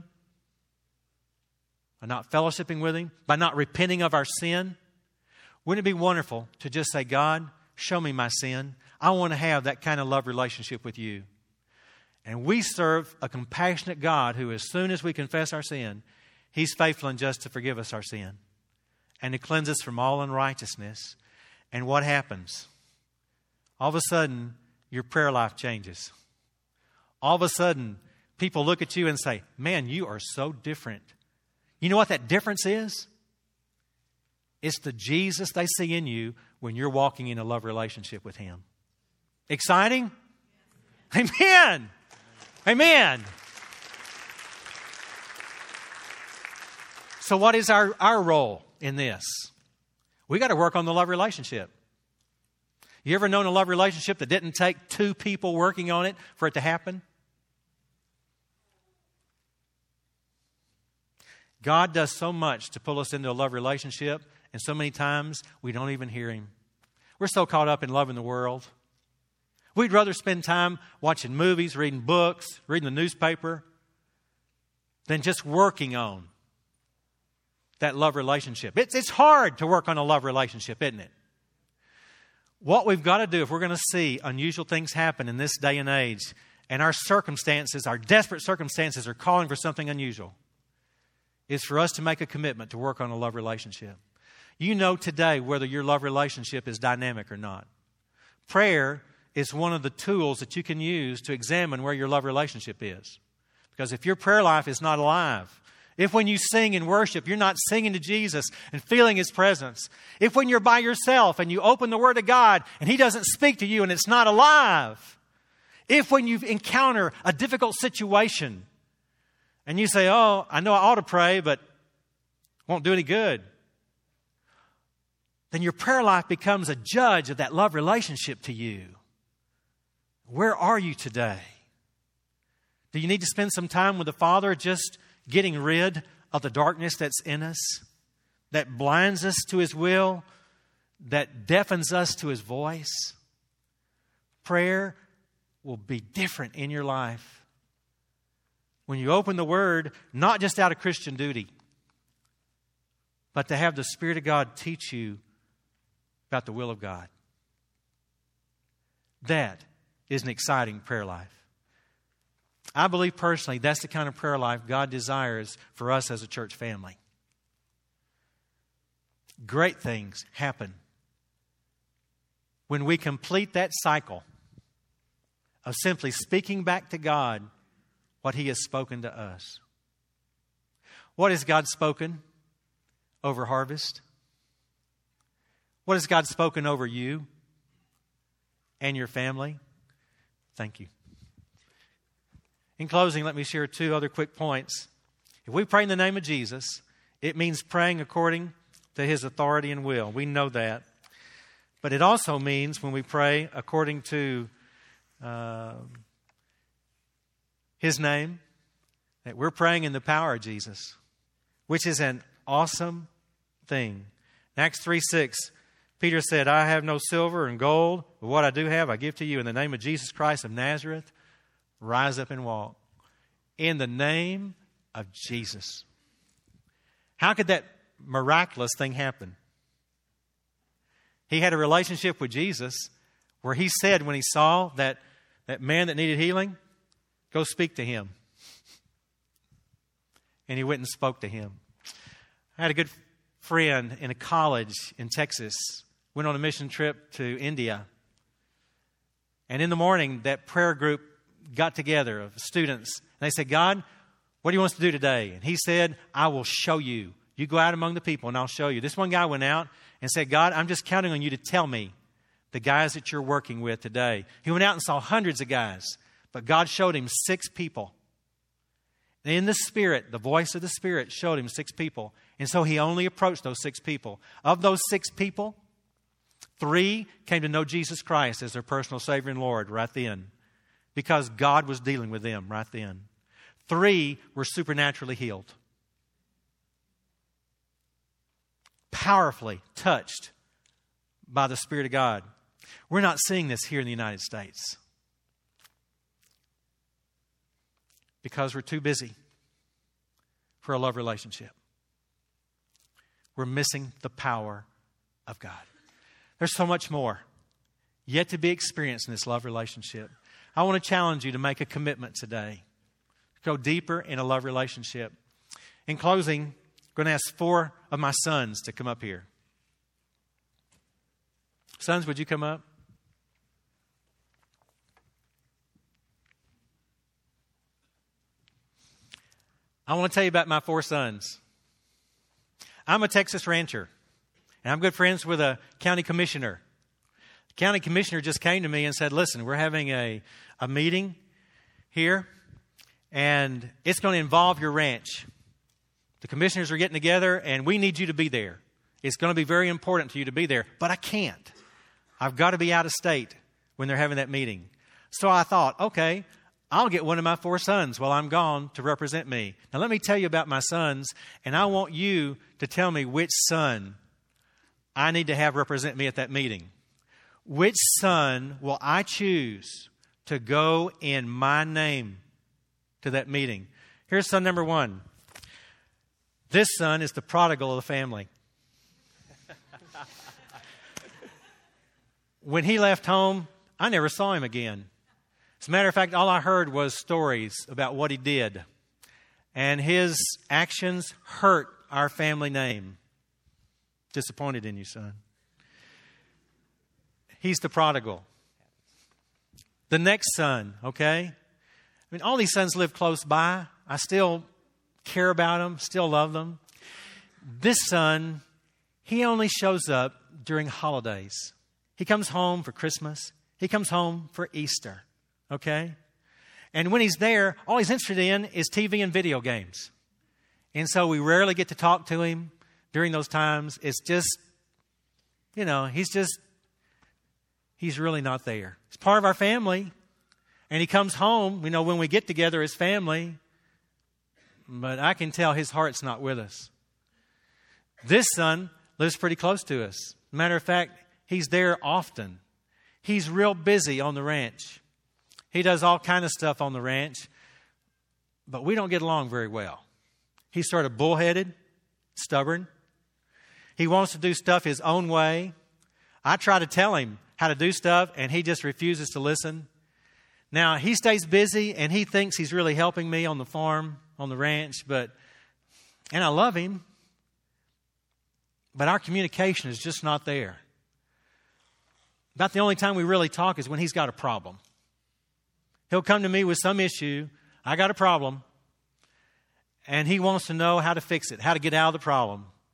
by not fellowshipping with Him, by not repenting of our sin. Wouldn't it be wonderful to just say, God, show me my sin. I want to have that kind of love relationship with you. And we serve a compassionate God who, as soon as we confess our sin, He's faithful and just to forgive us our sin and to cleanse us from all unrighteousness. And what happens? All of a sudden, your prayer life changes. All of a sudden, people look at you and say, man, you are so different. You know what that difference is? It's the Jesus they see in you when you're walking in a love relationship with Him. Exciting? Amen. Amen. So what is our, our role in this? We got to work on the love relationship. You ever known a love relationship that didn't take two people working on it for it to happen? God does so much to pull us into a love relationship, and so many times we don't even hear Him. We're so caught up in loving the world. We'd rather spend time watching movies, reading books, reading the newspaper, than just working on that love relationship. It's, it's hard to work on a love relationship, isn't it? What we've got to do if we're going to see unusual things happen in this day and age, and our circumstances, our desperate circumstances are calling for something unusual, is for us to make a commitment to work on a love relationship. You know today whether your love relationship is dynamic or not. Prayer is one of the tools that you can use to examine where your love relationship is. Because if your prayer life is not alive, if when you sing and worship, you're not singing to Jesus and feeling His presence, if when you're by yourself and you open the Word of God and He doesn't speak to you and it's not alive, if when you encounter a difficult situation and you say, oh, I know I ought to pray, but won't do any good, then your prayer life becomes a judge of that love relationship to you. Where are you today? Do you need to spend some time with the Father just getting rid of the darkness that's in us, that blinds us to His will, that deafens us to His voice? Prayer will be different in your life when you open the Word, not just out of Christian duty, but to have the Spirit of God teach you about the will of God. That is an exciting prayer life. I believe personally that's the kind of prayer life God desires for us as a church family. Great things happen when we complete that cycle of simply speaking back to God what He has spoken to us. What has God spoken over Harvest? What has God spoken over you and your family? Thank you. In closing, let me share two other quick points. If we pray in the name of Jesus, it means praying according to His authority and will. We know that. But it also means when we pray according to uh, His name, that we're praying in the power of Jesus, which is an awesome thing. In Acts three six, Peter said, I have no silver and gold, but what I do have I give to you in the name of Jesus Christ of Nazareth. Rise up and walk. In the name of Jesus. How could that miraculous thing happen? He had a relationship with Jesus where he said when he saw that, that man that needed healing, go speak to him. And he went and spoke to him. I had a good friend in a college in Texas, went on a mission trip to India. And in the morning, that prayer group got together of students. And they said, God, what do you want us to do today? And he said, I will show you. You go out among the people and I'll show you. This one guy went out and said, God, I'm just counting on you to tell me the guys that you're working with today. He went out and saw hundreds of guys, but God showed him six people. And in the Spirit, the voice of the Spirit showed him six people. And so he only approached those six people. Of those six people, three came to know Jesus Christ as their personal Savior and Lord right then, because God was dealing with them right then. Three were supernaturally healed. Powerfully touched by the Spirit of God. We're not seeing this here in the United States because we're too busy for a love relationship. We're missing the power of God. There's so much more yet to be experienced in this love relationship. I want to challenge you to make a commitment today. Go deeper in a love relationship. In closing, I'm going to ask four of my sons to come up here. Sons, would you come up? I want to tell you about my four sons. I'm a Texas rancher, and I'm good friends with a county commissioner. The county commissioner just came to me and said, listen, we're having a, a meeting here, and it's going to involve your ranch. The commissioners are getting together, and we need you to be there. It's going to be very important to you to be there, but I can't. I've got to be out of state when they're having that meeting. So I thought, okay, I'll get one of my four sons while I'm gone to represent me. Now let me tell you about my sons, and I want you to tell me which son I need to have represent me at that meeting. Which son will I choose to go in my name to that meeting? Here's son number one. This son is the prodigal of the family. When he left home, I never saw him again. As a matter of fact, all I heard was stories about what he did. And his actions hurt our family name. Disappointed in you, son. He's the prodigal. The next son, okay? I mean, all these sons live close by. I still care about them, still love them. This son, he only shows up during holidays. He comes home for Christmas. He comes home for Easter. Okay? And when he's there, all he's interested in is T V and video games. And so we rarely get to talk to him during those times. It's just, you know, he's just, he's really not there. He's part of our family. And he comes home, you know, when we get together as family. But I can tell his heart's not with us. This son lives pretty close to us. Matter of fact, he's there often. He's real busy on the ranch. He does all kind of stuff on the ranch, but we don't get along very well. He's sort of bullheaded, stubborn. He wants to do stuff his own way. I try to tell him how to do stuff, and he just refuses to listen. Now, he stays busy, and he thinks he's really helping me on the farm, on the ranch, but, and I love him, but our communication is just not there. About the only time we really talk is when he's got a problem. He'll come to me with some issue. I got a problem. And he wants to know how to fix it, how to get out of the problem.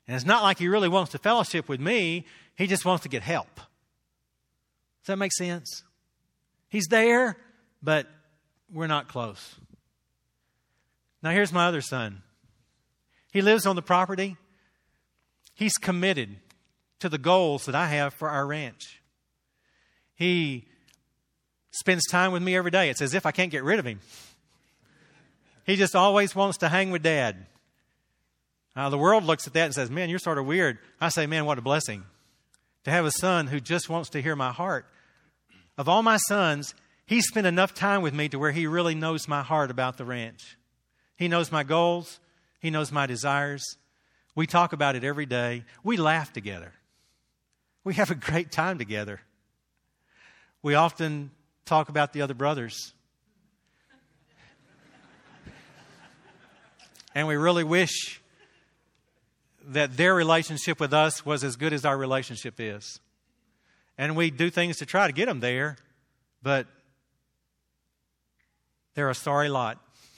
And it's not like he really wants to fellowship with me. He just wants to get help. Does that make sense? He's there, but we're not close. Now here's my other son. He lives on the property. He's committed to the goals that I have for our ranch. He spends time with me every day. It's as if I can't get rid of him. He just always wants to hang with Dad. Now, the world looks at that and says, man, you're sort of weird. I say, man, what a blessing to have a son who just wants to hear my heart. Of all my sons, he's spent enough time with me to where he really knows my heart about the ranch. He knows my goals. He knows my desires. We talk about it every day. We laugh together. We have a great time together. We often talk about the other brothers. And we really wish that their relationship with us was as good as our relationship is. And we do things to try to get them there, but they're a sorry lot.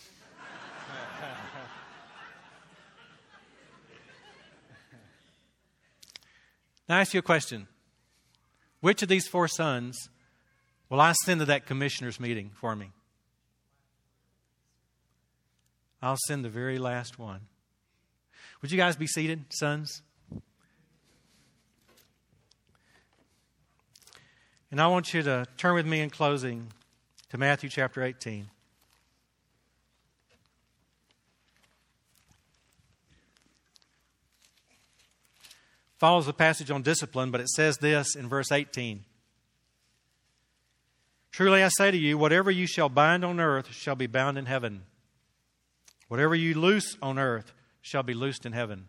Now I ask you a question. Which of these four sons will I send to that commissioner's meeting for me? I'll send the very last one. Would you guys be seated, sons? And I want you to turn with me in closing to Matthew chapter eighteen. Follows the passage on discipline, but it says this in verse eighteen. Truly I say to you, whatever you shall bind on earth shall be bound in heaven. Whatever you loose on earth shall be loosed in heaven.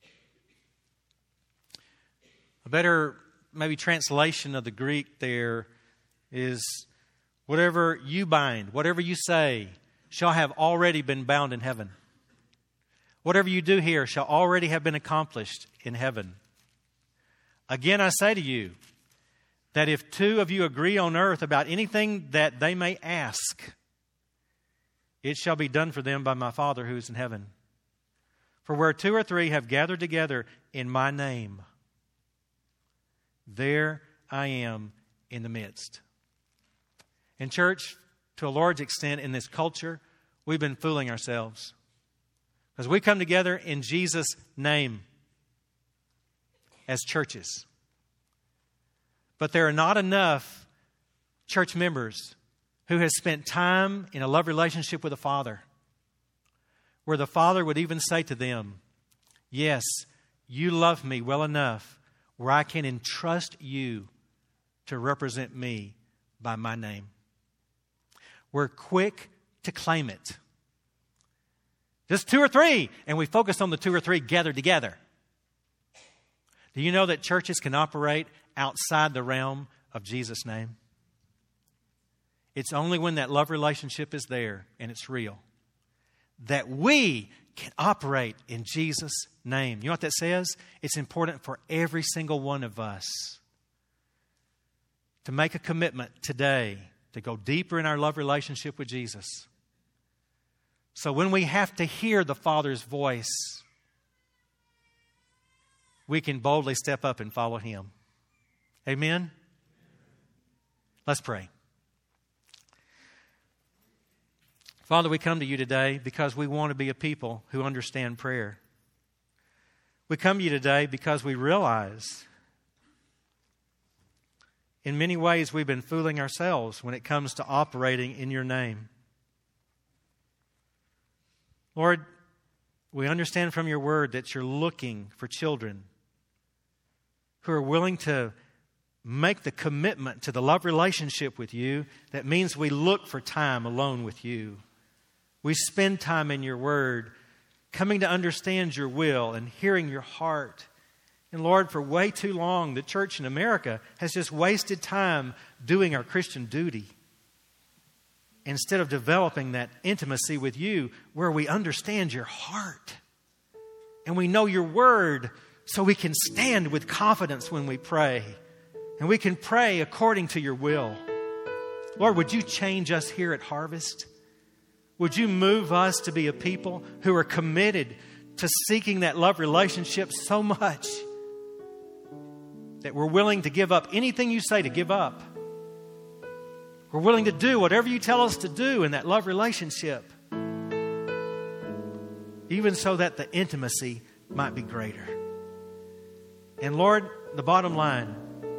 A better maybe translation of the Greek there is whatever you bind, whatever you say, shall have already been bound in heaven. Whatever you do here shall already have been accomplished in heaven. Again, I say to you that if two of you agree on earth about anything that they may ask, it shall be done for them by my Father who is in heaven. For where two or three have gathered together in my name, there I am in the midst. In church, to a large extent in this culture, we've been fooling ourselves. Because we come together in Jesus' name as churches. But there are not enough church members who has spent time in a love relationship with the Father, where the Father would even say to them, yes, you love me well enough where I can entrust you to represent me by my name. We're quick to claim it. Just two or three, and we focus on the two or three gathered together. Do you know that churches can operate outside the realm of Jesus' name? It's only when that love relationship is there and it's real that we can operate in Jesus' name. You know what that says? It's important for every single one of us to make a commitment today to go deeper in our love relationship with Jesus. So when we have to hear the Father's voice, we can boldly step up and follow Him. Amen? Let's pray. Father, we come to you today because we want to be a people who understand prayer. We come to you today because we realize in many ways we've been fooling ourselves when it comes to operating in your name. Lord, we understand from your word that you're looking for children who are willing to make the commitment to the love relationship with you. That means we look for time alone with you. We spend time in your word, coming to understand your will and hearing your heart. And Lord, for way too long, the church in America has just wasted time doing our Christian duty instead of developing that intimacy with you where we understand your heart and we know your word so we can stand with confidence when we pray and we can pray according to your will. Lord, would you change us here at Harvest? Would you move us to be a people who are committed to seeking that love relationship so much that we're willing to give up anything you say to give up. We're willing to do whatever you tell us to do in that love relationship, even so that the intimacy might be greater. And Lord, the bottom line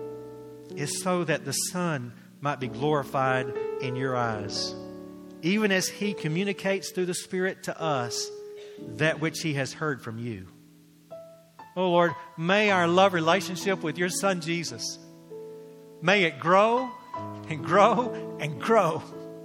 is so that the Son might be glorified in your eyes, even as He communicates through the Spirit to us that which He has heard from you. Oh Lord, may our love relationship with your Son Jesus, may it grow and grow and grow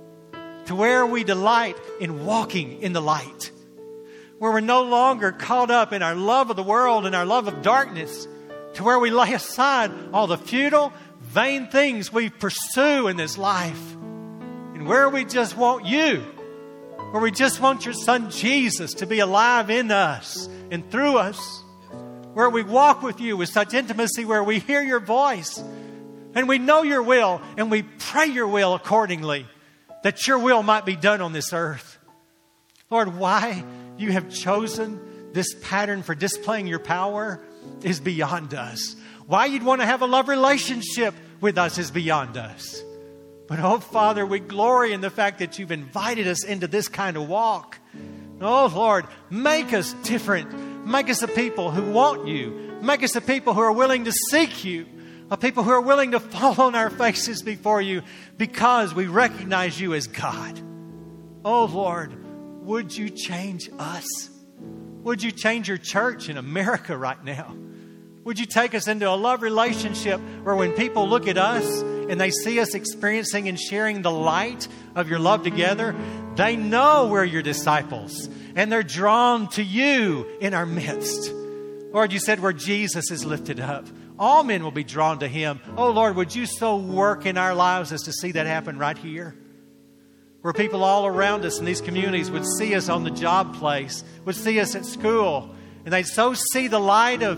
to where we delight in walking in the light, where we're no longer caught up in our love of the world and our love of darkness, to where we lay aside all the futile, vain things we pursue in this life, and where we just want you, where we just want your Son Jesus to be alive in us and through us, where we walk with you with such intimacy, where we hear your voice and we know your will and we pray your will accordingly, that your will might be done on this earth. Lord, why you have chosen this pattern for displaying your power is beyond us. Why you'd want to have a love relationship with us is beyond us. But oh Father, we glory in the fact that you've invited us into this kind of walk. Oh Lord, make us different. Make us a people who want you. Make us a people who are willing to seek you. A people who are willing to fall on our faces before you because we recognize you as God. Oh Lord, would you change us? Would you change your church in America right now? Would you take us into a love relationship where when people look at us and they see us experiencing and sharing the light of your love together, they know we're your disciples and they're drawn to you in our midst. Lord, you said where Jesus is lifted up, all men will be drawn to Him. Oh Lord, would you so work in our lives as to see that happen right here? Where people all around us in these communities would see us on the job place, would see us at school, and they'd so see the light of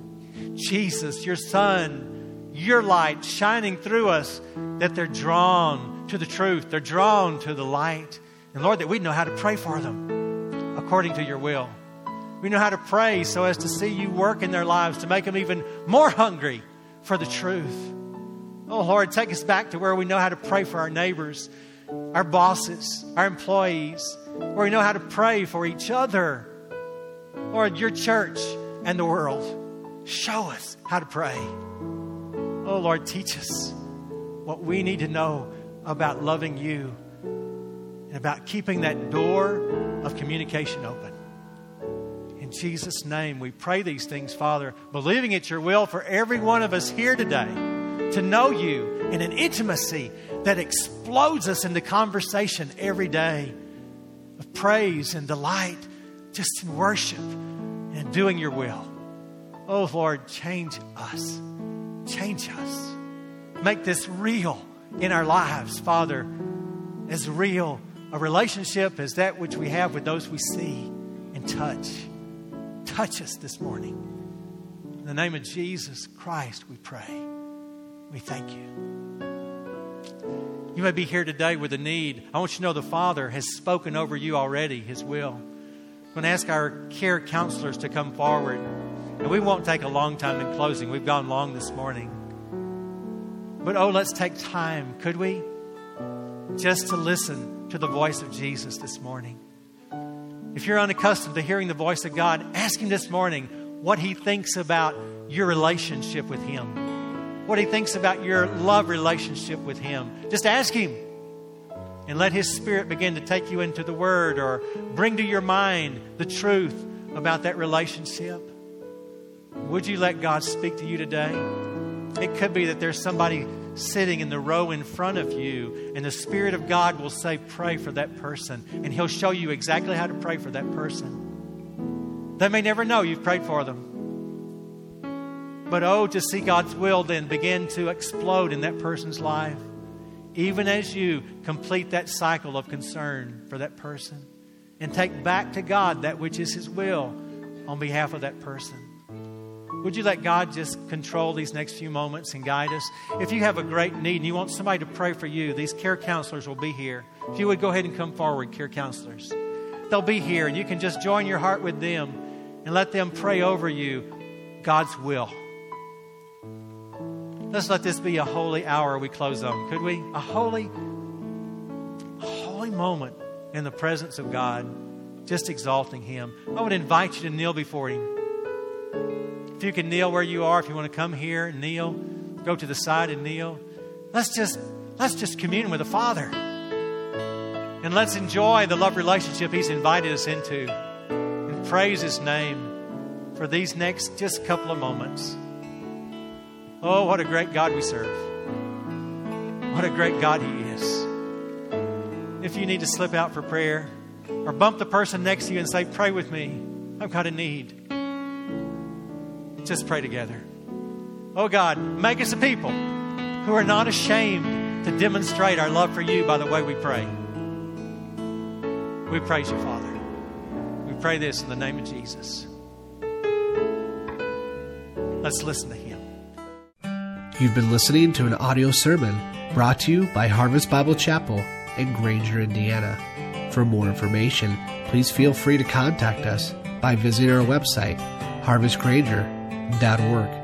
Jesus, your Son, your light shining through us, that they're drawn to the truth. They're drawn to the light. And Lord, that we know how to pray for them according to your will. We know how to pray so as to see you work in their lives to make them even more hungry for the truth. Oh Lord, take us back to where we know how to pray for our neighbors, our bosses, our employees, where we know how to pray for each other. Lord, your church and the world. Show us how to pray. Oh Lord, teach us what we need to know about loving you and about keeping that door of communication open. In Jesus' name, we pray these things, Father, believing it's your will for every one of us here today to know you in an intimacy that explodes us into conversation every day of praise and delight, just in worship and doing your will. Oh, Lord, change us. Change us. Make this real in our lives, Father, as real a relationship as that which we have with those we see and touch. Touch us this morning. In the name of Jesus Christ, we pray. We thank you. You may be here today with a need. I want you to know the Father has spoken over you already, His will. I'm going to ask our care counselors to come forward. And we won't take a long time in closing. We've gone long this morning. But oh, let's take time, could we? Just to listen to the voice of Jesus this morning. If you're unaccustomed to hearing the voice of God, ask Him this morning what He thinks about your relationship with Him. What He thinks about your love relationship with Him. Just ask Him. And let His Spirit begin to take you into the Word or bring to your mind the truth about that relationship. Would you let God speak to you today? It could be that there's somebody sitting in the row in front of you, and the Spirit of God will say, pray for that person. And He'll show you exactly how to pray for that person. They may never know you've prayed for them. But oh, to see God's will then begin to explode in that person's life, even as you complete that cycle of concern for that person and take back to God that which is His will on behalf of that person. Would you let God just control these next few moments and guide us? If you have a great need and you want somebody to pray for you, these care counselors will be here. If you would go ahead and come forward, care counselors. They'll be here and you can just join your heart with them and let them pray over you God's will. Let's let this be a holy hour we close on. Could we? A holy, a holy moment in the presence of God, just exalting Him. I would invite you to kneel before Him. If you can kneel where you are, if you want to come here and kneel, go to the side and kneel. Let's just, let's just commune with the Father. And let's enjoy the love relationship He's invited us into. And praise His name for these next just couple of moments. Oh, what a great God we serve. What a great God He is. If you need to slip out for prayer or bump the person next to you and say, pray with me, I've got a need. Just pray together. Oh God, make us a people who are not ashamed to demonstrate our love for you by the way we pray. We praise you, Father. We pray this in the name of Jesus. Let's listen to Him. You've been listening to an audio sermon brought to you by Harvest Bible Chapel in Granger, Indiana. For more information, please feel free to contact us by visiting our website, harvest granger dot org.